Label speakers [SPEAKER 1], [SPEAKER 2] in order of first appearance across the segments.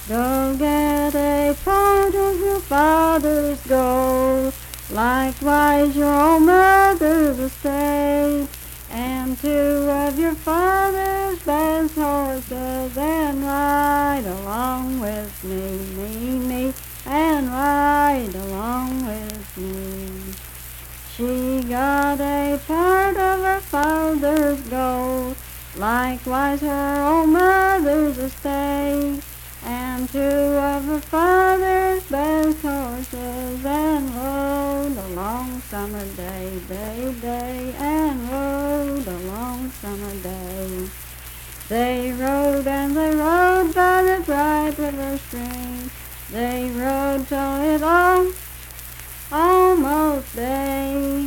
[SPEAKER 1] Go get a part of your father's gold, likewise your old mother's estate, and 2 of your father's best horses, and ride along with me, and ride along with me. She got a part of her father's gold, likewise her old mother's estate, and 2 of her father's best horses, and rode a long summer day, and rode a long summer day. They rode and they rode by the bright river stream. They rode till it almost day.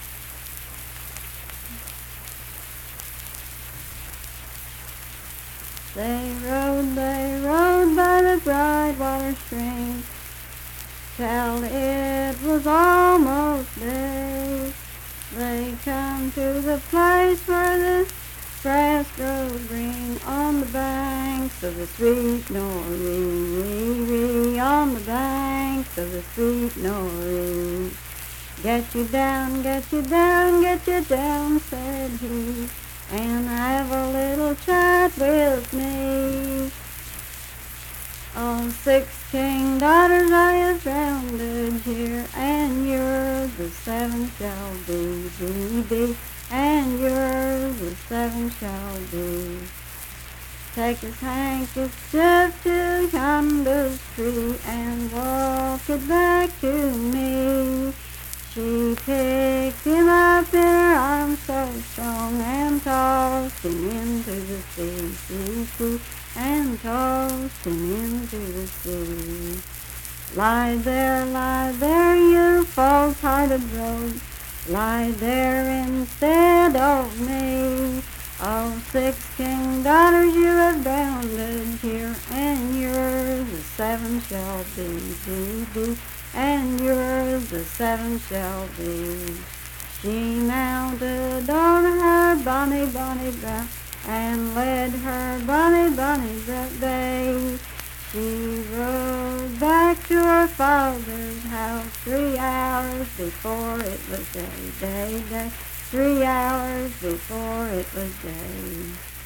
[SPEAKER 1] They rode by the bright water stream, till it was almost day. They come to the place where the grass grows green, on the banks of the sweet Noree, on the banks of the sweet Noree. Get you down, get you down, get you down, said he, and have a little chat with me. Oh, 16 daughters I have rounded here, and yours the 7th shall be, and yours the 7th shall be. Take his handkerchief to yonder tree, and walk it back to me. She picked him up in her arms so strong, and tossed him into the sea, and tossed him into the sea. Lie there, you false-hearted rogue, lie there instead of me. Oh, 16 daughters you have bounded here, and yours the 7th shall be, and yours the 7th shall be. She mounted on her bonny brown, and led her bonny bay. She rode back to her father's house 3 hours before it was day, 3 hours before it was day.